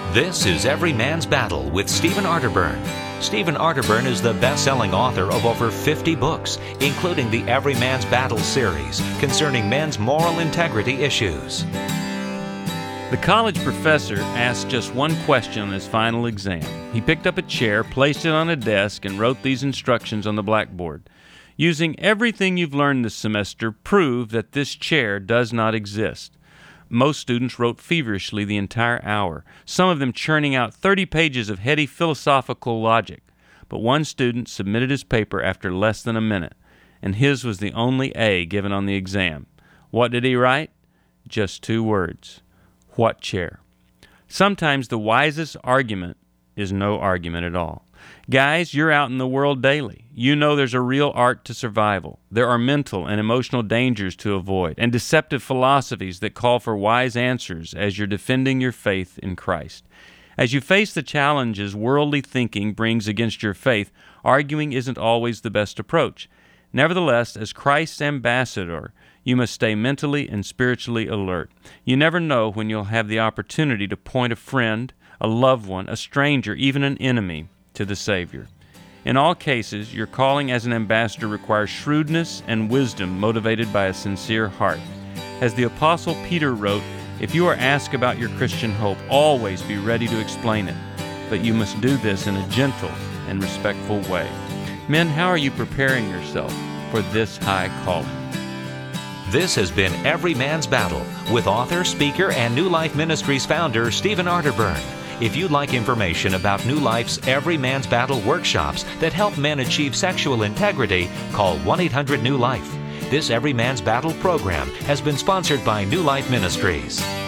This is Every Man's Battle with Stephen Arterburn. Stephen Arterburn is the best-selling author of over 50 books, including the Every Man's Battle series concerning men's moral integrity issues. The college professor asked just one question on his final exam. He picked up a chair, placed it on a desk, and wrote these instructions on the blackboard. Using everything you've learned this semester, prove that this chair does not exist. Most students wrote feverishly the entire hour, some of them churning out 30 pages of heady philosophical logic. But one student submitted his paper after less than a minute, and his was the only A given on the exam. What did he write? Just 2 words. What chair? Sometimes the wisest argument is no argument at all. Guys, you're out in the world daily. You know there's a real art to survival. There are mental and emotional dangers to avoid, and deceptive philosophies that call for wise answers as you're defending your faith in Christ. As you face the challenges worldly thinking brings against your faith, arguing isn't always the best approach. Nevertheless, as Christ's ambassador, you must stay mentally and spiritually alert. You never know when you'll have the opportunity to point a friend, a loved one, a stranger, even an enemy, to the Savior. In all cases, your calling as an ambassador requires shrewdness and wisdom motivated by a sincere heart. As the Apostle Peter wrote, if you are asked about your Christian hope, always be ready to explain it. But you must do this in a gentle and respectful way. Men, how are you preparing yourself for this high calling? This has been Every Man's Battle with author, speaker, and New Life Ministries founder Stephen Arterburn. If you'd like information about New Life's Every Man's Battle workshops that help men achieve sexual integrity, call 1-800-NEW-LIFE. This Every Man's Battle program has been sponsored by New Life Ministries.